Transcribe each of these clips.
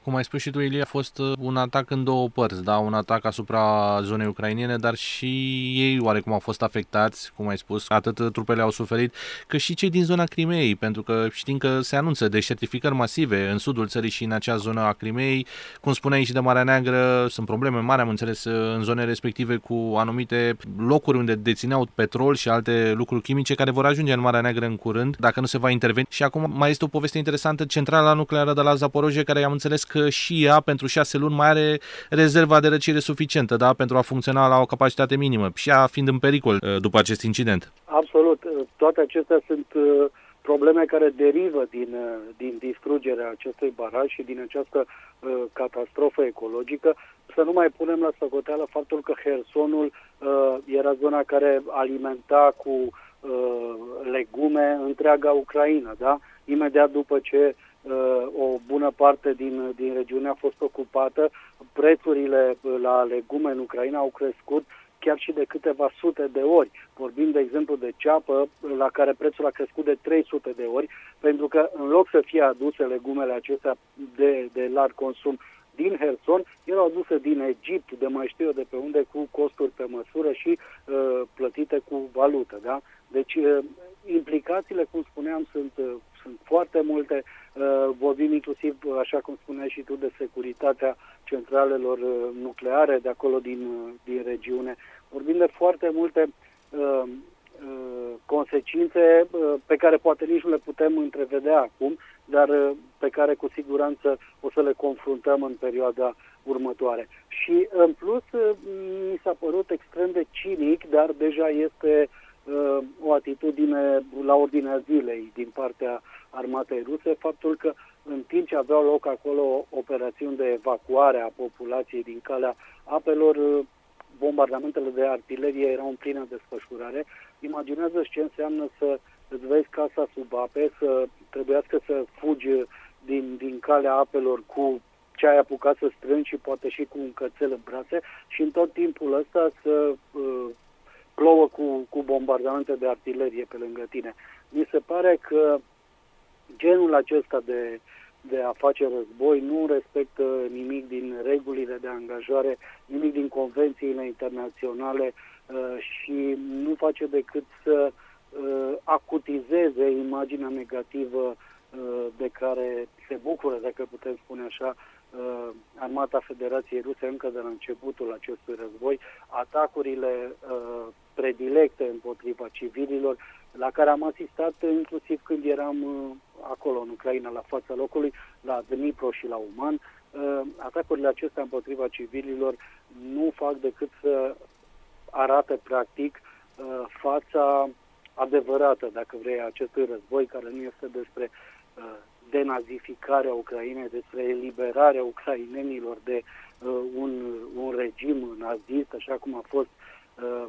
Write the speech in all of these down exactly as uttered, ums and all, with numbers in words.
Cum ai spus și tu, Ilie, a fost un atac în două părți, da? Un atac asupra zonei ucrainene, dar și ei oarecum au fost afectați, cum ai spus, atât trupele au suferit, cât și cei din zona Crimeei, pentru că știm că se anunță deșertificări masive în sudul țării și în acea zonă a Crimeei. Cum spuneai și de Marea Neagră, sunt probleme mari, am înțeles, în zone respective cu anumite locuri unde dețineau petrol și alte lucruri chimice care vor ajunge în Marea Neagră în curând, dacă nu se va interveni. Și acum mai este o poveste interesantă, centrala nucleară de la Zaporojie, care am înțeles că și ea pentru șase luni mai are rezerva de răcire suficientă, da, pentru a funcționa la o capacitate minimă, și ea fiind în pericol după acest incident. Absolut. Toate acestea sunt probleme care derivă din, din distrugerea acestui baraj și din această uh, catastrofă ecologică. Să nu mai punem la socoteală faptul că Hersonul uh, era zona care alimenta cu uh, legume întreaga Ucraina, da? Imediat după ce uh, o bună parte din, din regiune a fost ocupată, prețurile la legume în Ucraina au crescut chiar și de câteva sute de ori. Vorbim, de exemplu, de ceapă, la care prețul a crescut de trei sute de ori, pentru că în loc să fie aduse legumele acestea de, de larg consum din Herson, erau aduse din Egipt, de mai știu eu de pe unde, cu costuri pe măsură și uh, plătite cu valută. Da? Deci, uh, implicațiile, cum spuneam, sunt, uh, sunt foarte multe. Uh, vorbim inclusiv, așa cum spuneai și tu, de securitatea centralelor uh, nucleare de acolo din, uh, din regiune. Vorbim de foarte multe uh, uh, consecințe uh, pe care poate nici nu le putem întrevedea acum, dar uh, pe care cu siguranță o să le confruntăm în perioada următoare. Și în plus uh, mi s-a părut extrem de cinic, dar deja este uh, o atitudine la ordinea zilei din partea armatei ruse, faptul că în timp ce aveau loc acolo operațiuni de evacuare a populației din calea apelor, bombardamentele de artilerie erau în plină desfășurare. Imaginează-ți ce înseamnă să îți vezi casa sub ape, să trebuiască să fugi din, din calea apelor cu ce ai apucat să strângi și poate și cu un cățel în brațe și în tot timpul ăsta să uh, plouă cu, cu bombardamente de artilerie pe lângă tine. Mi se pare că genul acesta de, de a face război nu respectă nimic din regulile de angajare, nimic din convențiile internaționale uh, și nu face decât să uh, acutizeze imaginea negativă uh, de care se bucură, dacă putem spune așa, uh, armata Federației Ruse încă de la începutul acestui război, atacurile uh, predilecte împotriva civililor, la care am asistat inclusiv când eram uh, acolo în Ucraina, la fața locului, la Dnipro și la Uman. Uh, atacurile acestea împotriva civililor nu fac decât să arate practic uh, fața adevărată, dacă vrei, a acestui război, care nu este despre uh, denazificarea Ucrainei, despre eliberarea ucrainenilor de uh, un, un regim nazist, așa cum a fost uh,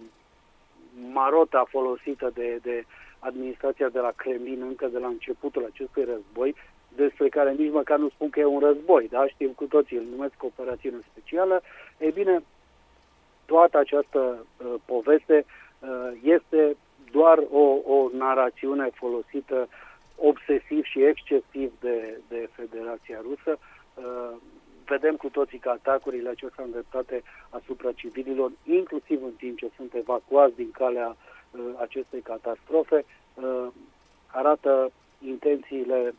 marota folosită de, de administrația de la Kremlin încă de la începutul acestui război, despre care nici măcar nu spun că e un război, da? Știm cu toții, îl numesc operațiune specială. Ei bine, toată această uh, poveste uh, este doar o, o narațiune folosită obsesiv și excesiv de, de Federația Rusă. Uh, vedem cu toții că atacurile acestea îndreptate asupra civililor, inclusiv în timp ce sunt evacuați din calea uh, acestei catastrofe, uh, arată intențiile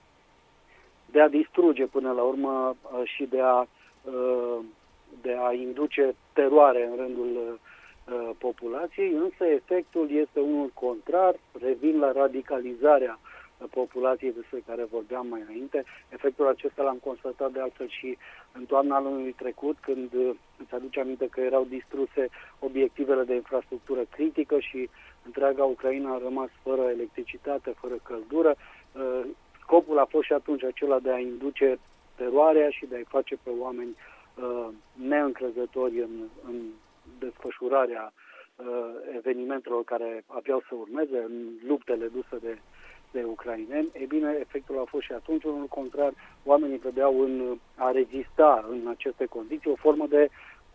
de a distruge până la urmă uh, și de a, uh, de a induce teroare în rândul uh, populației, însă efectul este unul contrar, revin la radicalizarea populației despre care vorbeam mai înainte. Efectul acesta l-am constatat de altfel și în toamna anului trecut, când îți aduce aminte că erau distruse obiectivele de infrastructură critică și întreaga Ucraina a rămas fără electricitate, fără căldură. Scopul a fost și atunci acela de a induce teroarea și de a-i face pe oameni neîncrezători în, în desfășurarea evenimentelor care aveau să urmeze, în luptele duse de de ucraineni. Ei bine, efectul a fost și atunci unul contrar. Oamenii vedeau în a rezista în aceste condiții o formă de,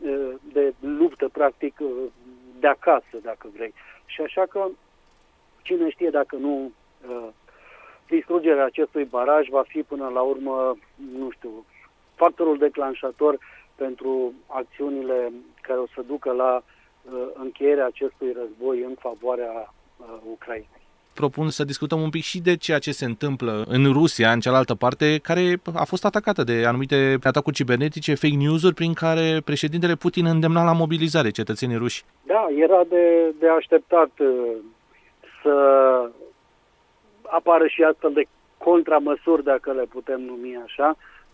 de luptă, practic, de acasă, dacă vrei. Și așa că, cine știe dacă nu distrugerea acestui baraj va fi până la urmă, nu știu, factorul declanșator pentru acțiunile care o să ducă la uh, încheierea acestui război în favoarea uh, Ucrainei. Propun să discutăm un pic și de ceea ce se întâmplă în Rusia, în cealaltă parte, care a fost atacată de anumite atacuri cibernetice, fake news-uri, prin care președintele Putin îndemna la mobilizare cetățenii ruși. Da, era de, de așteptat să apară și astfel de contramăsuri, dacă le putem numi așa.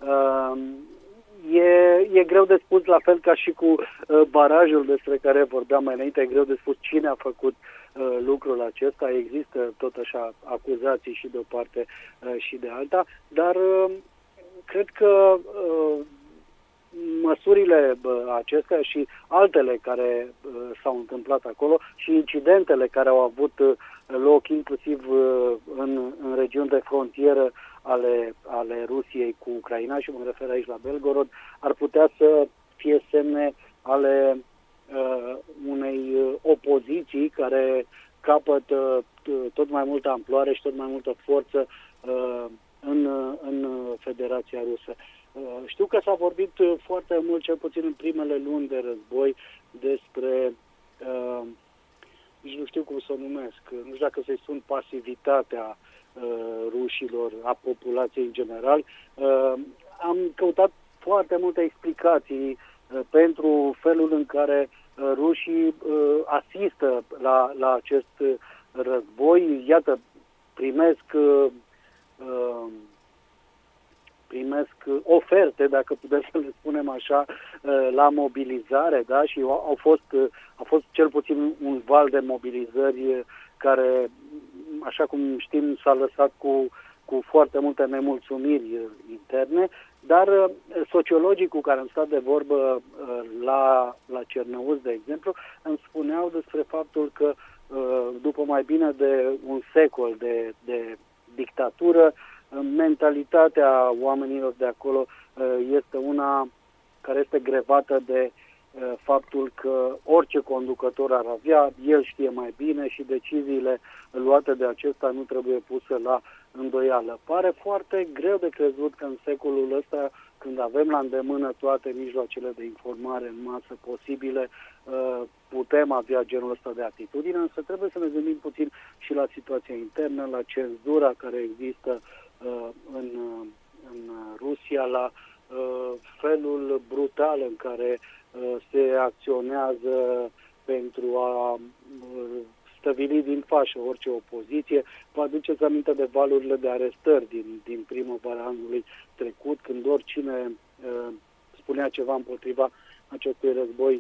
E, e greu de spus, la fel ca și cu barajul despre care vorbeam mai înainte, e greu de spus cine a făcut lucrul acesta. Există tot așa acuzații și de o parte și de alta, dar cred că măsurile acestea și altele care s-au întâmplat acolo și incidentele care au avut loc inclusiv în, în regiuni de frontieră ale, ale Rusiei cu Ucraina, și mă refer aici la Belgorod, ar putea să fie semne ale uh, unei opoziții care capătă tot mai multă amploare și tot mai multă forță uh, în, în Federația Rusă. Știu că s-a vorbit foarte mult, cel puțin în primele luni de război, despre, uh, nici nu știu cum să o numesc, nu știu dacă să-i spun pasivitatea uh, rușilor, a populației în general. Uh, am căutat foarte multe explicații uh, pentru felul în care uh, rușii uh, asistă la, la acest război. Iată, primesc... Uh, uh, primesc oferte, dacă putem să le spunem așa, la mobilizare, da? Și au fost, a fost cel puțin un val de mobilizări care, așa cum știm, s-a lăsat cu, cu foarte multe nemulțumiri interne, dar sociologii cu care am stat de vorbă la, la Cerneuz, de exemplu, îmi spuneau despre faptul că după mai bine de un secol de, de dictatură, mentalitatea oamenilor de acolo este una care este grevată de faptul că orice conducător ar avea, el știe mai bine și deciziile luate de acesta nu trebuie puse la îndoială. Pare foarte greu de crezut că în secolul ăsta, când avem la îndemână toate mijloacele de informare în masă posibile, putem avea genul ăsta de atitudine, însă trebuie să ne gândim puțin și la situația internă, la cenzura care există în, în Rusia, la felul brutal în care se acționează pentru a stăvili din fașă orice opoziție. Vă aduceți aminte de valurile de arestări din, din primăvara anului trecut, când oricine uh, spunea ceva împotriva acestui război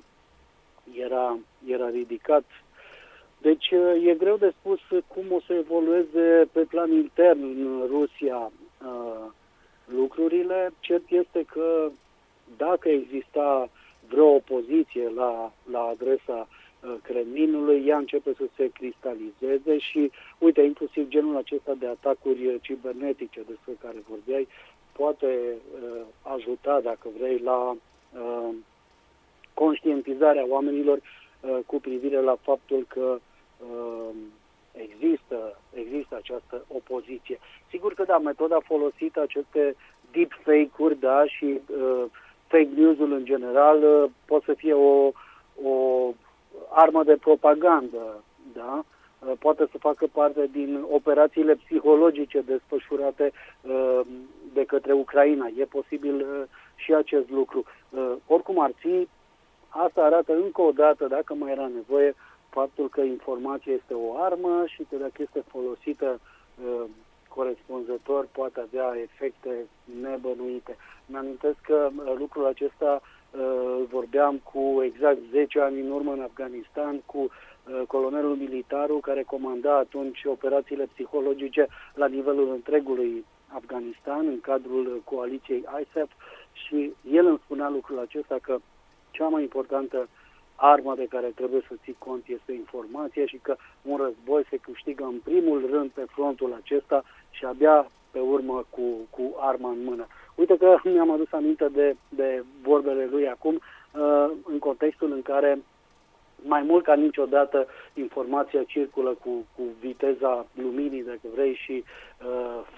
era, era ridicat. Deci uh, e greu de spus cum o să evolueze pe plan intern în Rusia uh, lucrurile. Cert este că dacă exista vreo opoziție la, la adresa Kremlinului, ea începe să se cristalizeze și, uite, inclusiv genul acesta de atacuri cibernetice despre care vorbeai, poate uh, ajuta, dacă vrei, la uh, conștientizarea oamenilor uh, cu privire la faptul că uh, există, există această opoziție. Sigur că, da, metoda folosită, aceste deepfake-uri, da, și uh, fake news-ul în general, uh, pot să fie o, o armă de propagandă, da? Poate să facă parte din operațiile psihologice desfășurate uh, de către Ucraina. E posibil uh, și acest lucru. Uh, oricum ar fi, asta arată încă o dată, dacă mai era nevoie, faptul că informația este o armă și că dacă este folosită uh, corespunzător, poate avea efecte nebănuite. Mi-amintesc că uh, lucrul acesta uh, vorbeam cu exact zece ani în urmă în Afganistan cu uh, colonelul militarul care comanda atunci operațiile psihologice la nivelul întregului Afganistan în cadrul coaliției I S A F și el îmi spunea lucrul acesta, că cea mai importantă armă de care trebuie să ții cont este informația și că un război se câștigă în primul rând pe frontul acesta și abia pe urmă cu, cu arma în mână. Uite că mi-am adus aminte de, de vorbele lui acum, uh, în contextul în care mai mult ca niciodată informația circulă cu, cu viteza luminii, dacă vrei, și uh,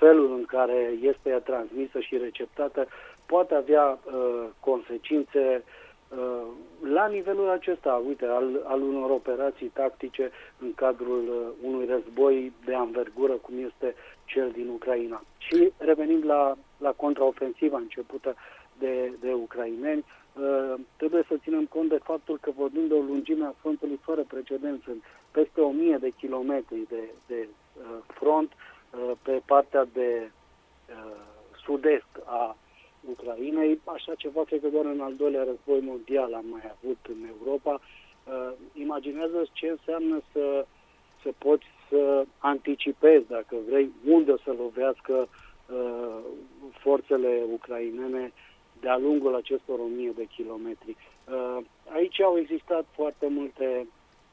felul în care este ea transmisă și receptată poate avea uh, consecințe uh, la nivelul acesta, uite, al, al unor operații tactice în cadrul uh, unui război de anvergură, cum este cel din Ucraina. Și revenind la, la contraofensiva începută de, de ucraineni, uh, trebuie să ținem cont de faptul că vorbim de o lungime a frontului fără precedent, sunt peste o mie de kilometri de, de uh, front uh, pe partea de uh, sud-est a Ucrainei. Așa ceva cred că doar în al doilea război mondial am mai avut în Europa. Uh, imaginează ce înseamnă să, să poți să anticipezi, dacă vrei, unde o să lovească uh, forțele ucrainene de-a lungul acestor o mie de kilometri. Uh, aici au existat foarte multe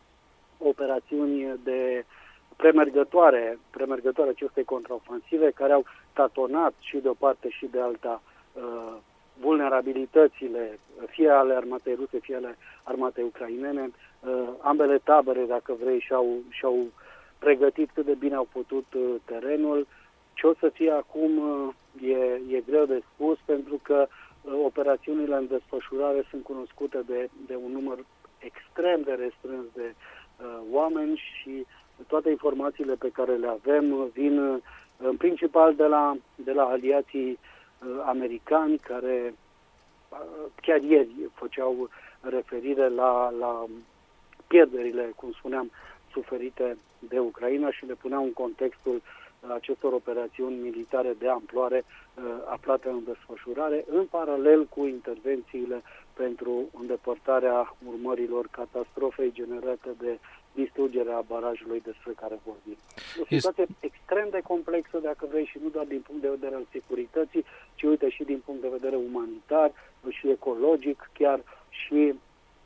operațiuni de premergătoare, premergătoare acestei contraofensive, care au tatonat și de o parte și de alta uh, vulnerabilitățile, fie ale armatei ruse, fie ale armatei ucrainene. Uh, ambele tabere, dacă vrei, și-au, și-au pregătit cât de bine au putut uh, terenul. Ce o să fie acum uh, e, e greu de spus, pentru că uh, operațiunile în desfășurare sunt cunoscute de, de un număr extrem de restrâns de uh, oameni și toate informațiile pe care le avem vin uh, în principal de la, de la aliații uh, americani, care uh, chiar ieri făceau referire la, la pierderile, cum spuneam, suferite de Ucraina și le puneau în contextul acestor operațiuni militare de amploare uh, aflate în desfășurare, în paralel cu intervențiile pentru îndepărtarea urmărilor catastrofei generate de distrugerea barajului despre care vorbim. O situație extrem de complexă, dacă vrei, și nu doar din punct de vedere al securității, ci uite și din punct de vedere umanitar și ecologic chiar, și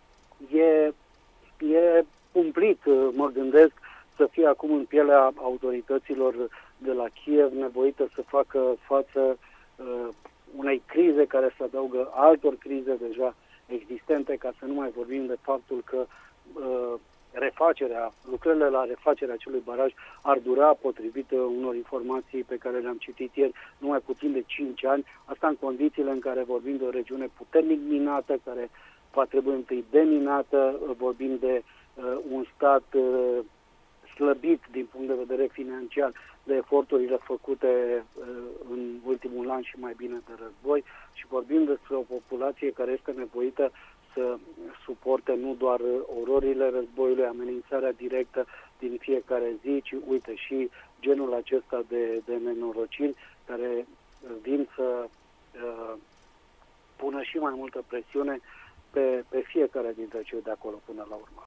e, e umplit, mă gândesc, să fie acum în pielea autorităților de la Kiev, nevoită să facă față uh, unei crize care se adaugă altor crize deja existente, ca să nu mai vorbim de faptul că uh, refacerea, lucrările la refacerea acelui baraj ar dura, potrivit unor informații pe care le-am citit ieri, numai puțin de cinci ani, asta în condițiile în care vorbim de o regiune puternic minată, care va trebui întâi deminată, vorbim de uh, un stat uh, slăbit din punct de vedere financiar de eforturile făcute uh, în ultimul an și mai bine de război, și vorbim despre o populație care este nevoită să suporte nu doar ororile războiului, amenințarea directă din fiecare zi, ci uite și genul acesta de, de nenorociri care vin să uh, pună și mai multă presiune pe, pe fiecare dintre cei de acolo până la urmă.